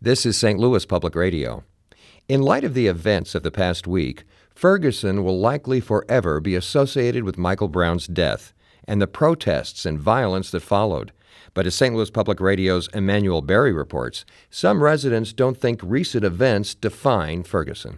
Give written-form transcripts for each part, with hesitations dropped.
This is St. Louis Public Radio. In light of the events of the past week, Ferguson will likely forever be associated with Michael Brown's death and the protests and violence that followed. But as St. Louis Public Radio's Emmanuel Berry reports, some residents don't think recent events define Ferguson.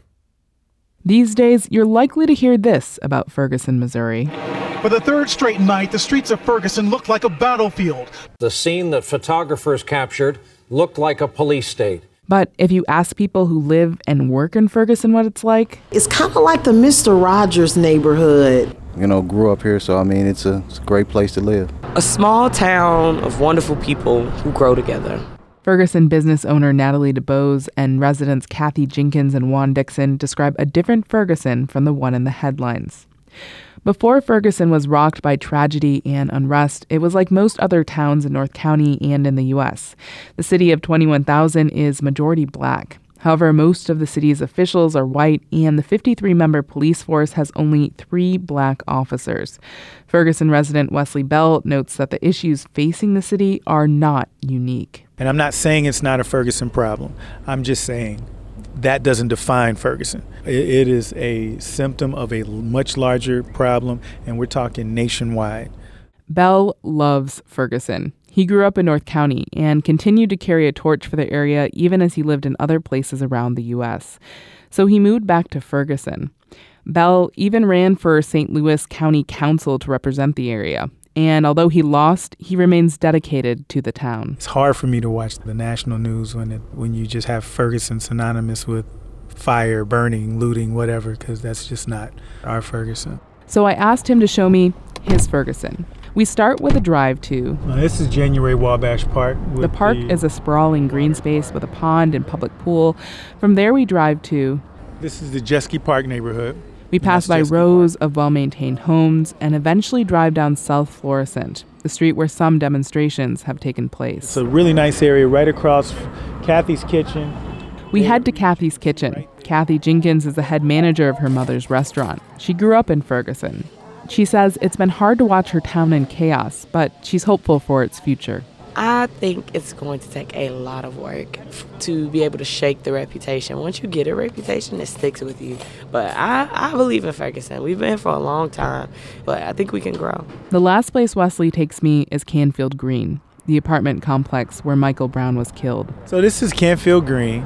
These days, you're likely to hear this about Ferguson, Missouri. For the third straight night, the streets of Ferguson look like a battlefield. The scene that photographers captured looked like a police state. But if you ask people who live and work in Ferguson what it's like, it's kind of like the Mr. Rogers neighborhood. Grew up here, so it's a great place to live. A small town of wonderful people who grow together. Ferguson business owner Natalie DeBose and residents Kathy Jenkins and Juan Dixon describe a different Ferguson from the one in the headlines. Before Ferguson was rocked by tragedy and unrest, it was like most other towns in North County and in the U.S. The city of 21,000 is majority black. However, most of the city's officials are white, and the 53-member police force has only 3 black officers. Ferguson resident Wesley Bell notes that the issues facing the city are not unique. And I'm not saying it's not a Ferguson problem. I'm just saying that doesn't define Ferguson. It is a symptom of a much larger problem, and we're talking nationwide. Bell loves Ferguson. He grew up in North County and continued to carry a torch for the area even as he lived in other places around the U.S. So he moved back to Ferguson. Bell even ran for St. Louis County Council to represent the area. And although he lost, he remains dedicated to the town. It's hard for me to watch the national news when you just have Ferguson synonymous with fire, burning, looting, whatever, because that's just not our Ferguson. So I asked him to show me his Ferguson. We start with a drive to... This is January Wabash Park. The park is a sprawling green space with a pond and public pool. From there we drive to... This is the Jeske Park neighborhood. We pass by rows of well-maintained homes and eventually drive down South Florissant, the street where some demonstrations have taken place. It's a really nice area right across Kathy's Kitchen. We head to Kathy's Kitchen. Kathy Jenkins is the head manager of her mother's restaurant. She grew up in Ferguson. She says it's been hard to watch her town in chaos, but she's hopeful for its future. I think it's going to take a lot of work to be able to shake the reputation. Once you get a reputation, it sticks with you. But I believe in Ferguson. We've been here for a long time, but I think we can grow. The last place Wesley takes me is Canfield Green, the apartment complex where Michael Brown was killed. So this is Canfield Green,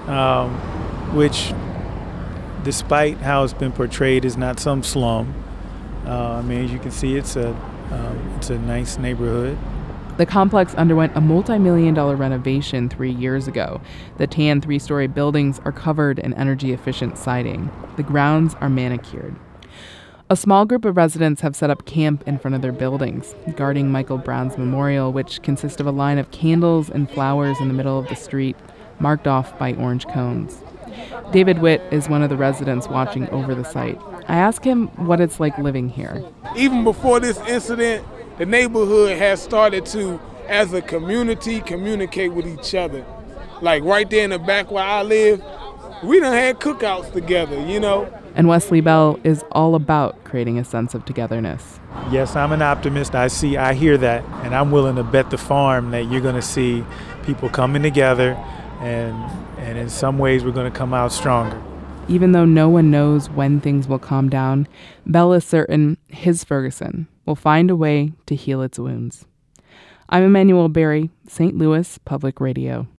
which, despite how it's been portrayed, is not some slum. As you can see, it's a nice neighborhood. The complex underwent a multi-million-dollar renovation 3 years ago. The tan 3-story buildings are covered in energy-efficient siding. The grounds are manicured. A small group of residents have set up camp in front of their buildings, guarding Michael Brown's memorial, which consists of a line of candles and flowers in the middle of the street, marked off by orange cones. David Witt is one of the residents watching over the site. I ask him what it's like living here. Even before this incident, the neighborhood has started to, as a community, communicate with each other. Like right there in the back where I live, we done had cookouts together, And Wesley Bell is all about creating a sense of togetherness. Yes, I'm an optimist. I hear that, and I'm willing to bet the farm that you're going to see people coming together, and in some ways we're going to come out stronger. Even though no one knows when things will calm down, Bell is certain his Ferguson will find a way to heal its wounds. I'm Emmanuel Berry, St. Louis Public Radio.